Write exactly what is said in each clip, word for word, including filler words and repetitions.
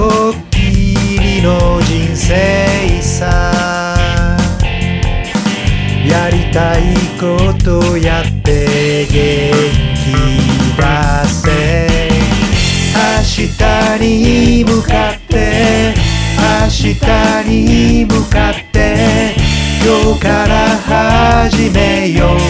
っきりの人生さ。やりたいことやって元気出せ。明日に向かって明日に向かって今日から始めよう。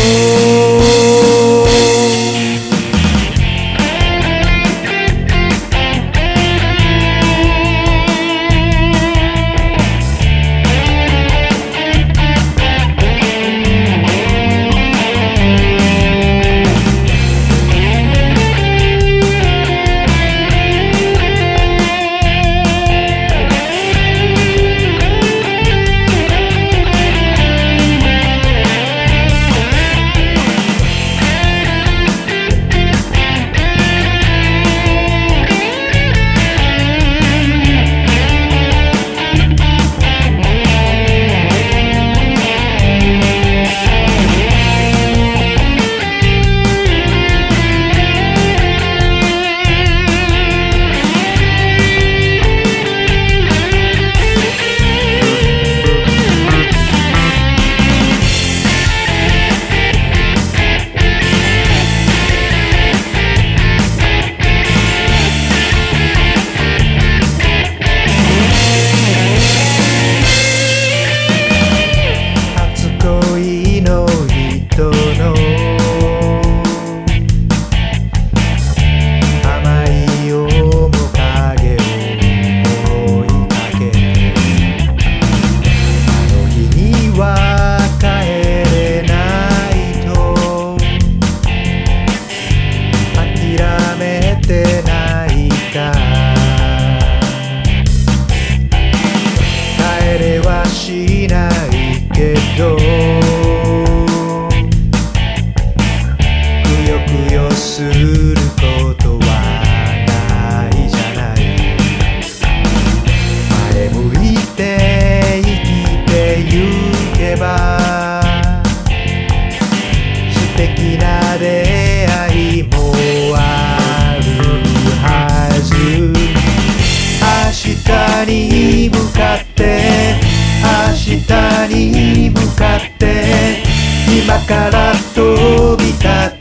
しないけどくよくよすることはないじゃない。前向いて生きてゆけば素敵な出会いもあるはず。明日に向かって明日に向かって今から飛び立